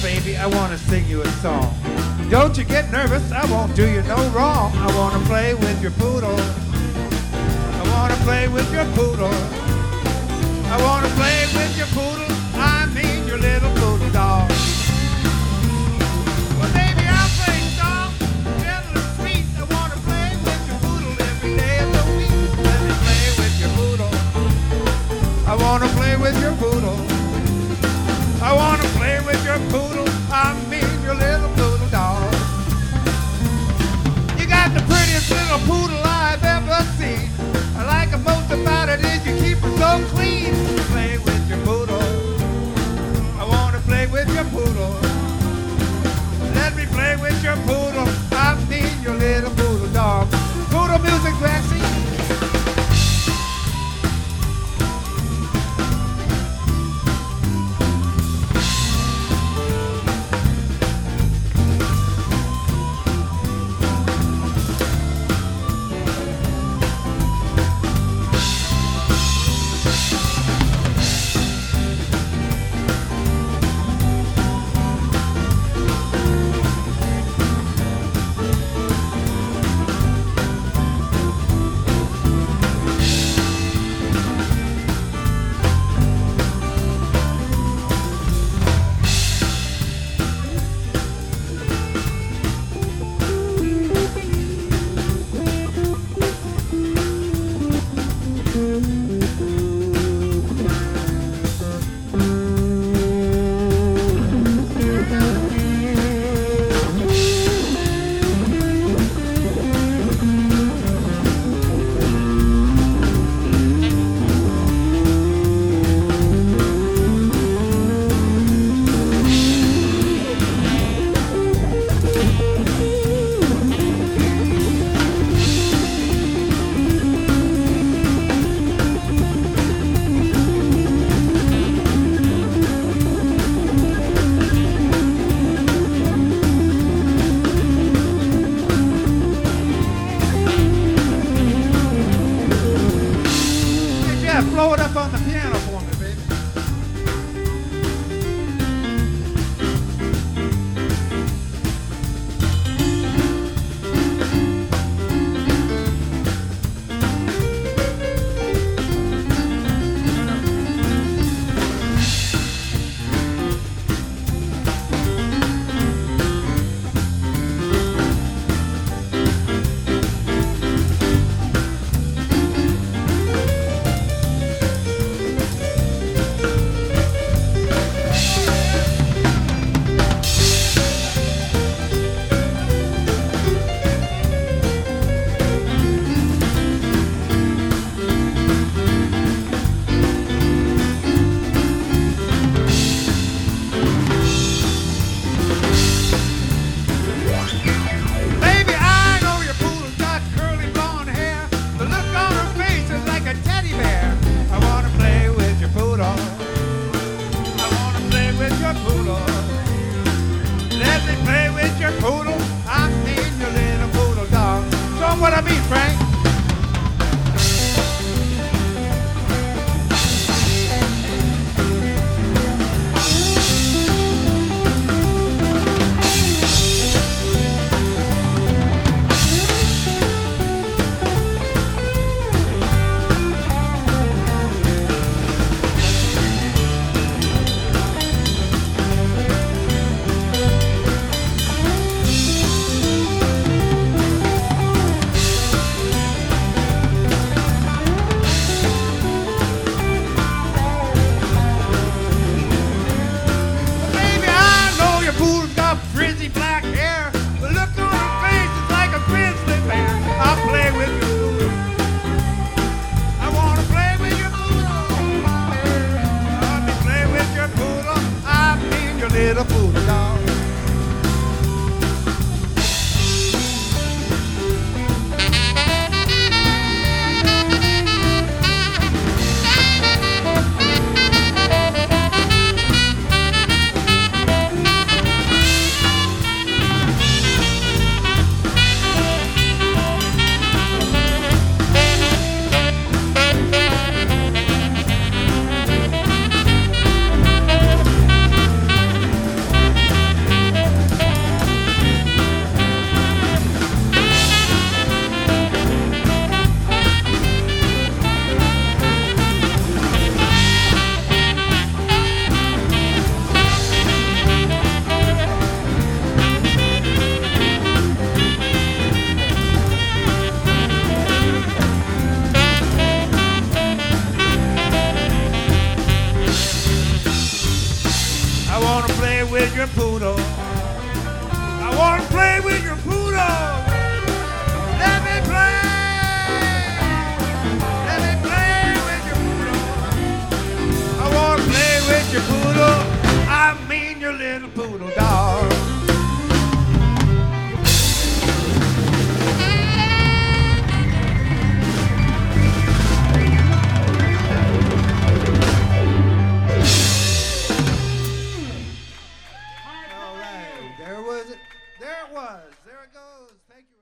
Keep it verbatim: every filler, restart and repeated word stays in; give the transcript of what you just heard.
baby, I wanna sing you a song. Don't you get nervous, I won't do you no wrong. I wanna play with your poodle. I wanna play with your poodle. I wanna play with your poodle. I mean your little poodle dog. Well, baby, I'll play soft, gentle and sweet. I wanna play with your poodle every day of the week. Let me play with your poodle. I wanna play with your poodle. I wanna play with your poodle. I mean your little poodle dog. You got the prettiest little poodle I've ever seen. I like it most about it is you keep her so clean. Play with your poodle. I wanna play with your poodle. Let me play with your poodle. I mean your little poodle dog. Poodle music, Waxy. Blow it up on the piano for me, baby. What I mean, Frank? There was it. There it was. There it goes. Thank you.